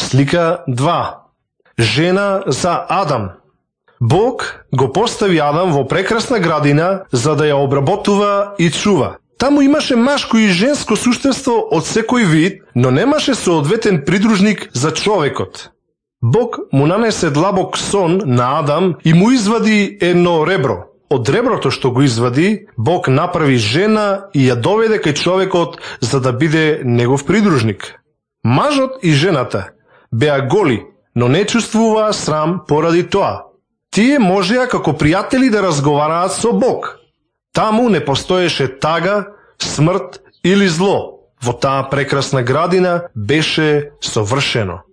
Слика 2. Жена за Адам. Бог го постави Адам во прекрасна градина за да ја обработува и чува. Таму имаше машко и женско суштество од секој вид, но немаше соодветен придружник за човекот. Бог му нанесе длабок сон на Адам и му извади едно ребро. Од реброто што го извади, Бог направи жена и ја доведе кај човекот за да биде негов придружник. Мажот и жената беа голи, но не чувствуваа срам поради тоа. Тие можеа како пријатели да разговараат со Бог. Таму не постоеше тага, смрт или зло. Во таа прекрасна градина беше совршено.